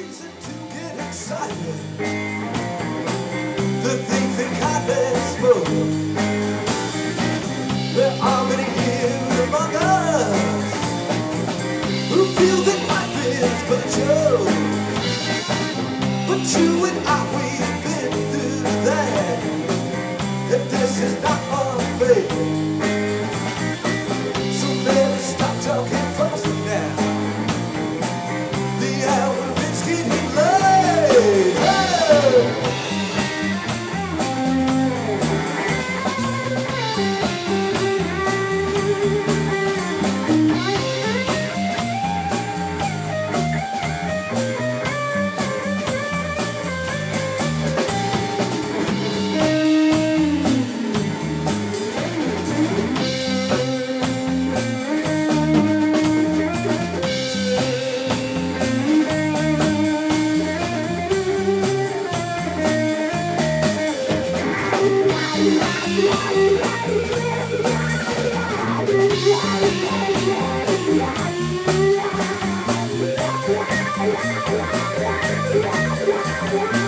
reason to get excited. The things that kindness for. There are many here among us who feel that life is but a joke. But you and I, we've been through that. And this is not unfair. So never stop talking falsely now. The hour is getting late. Hey! Yeah.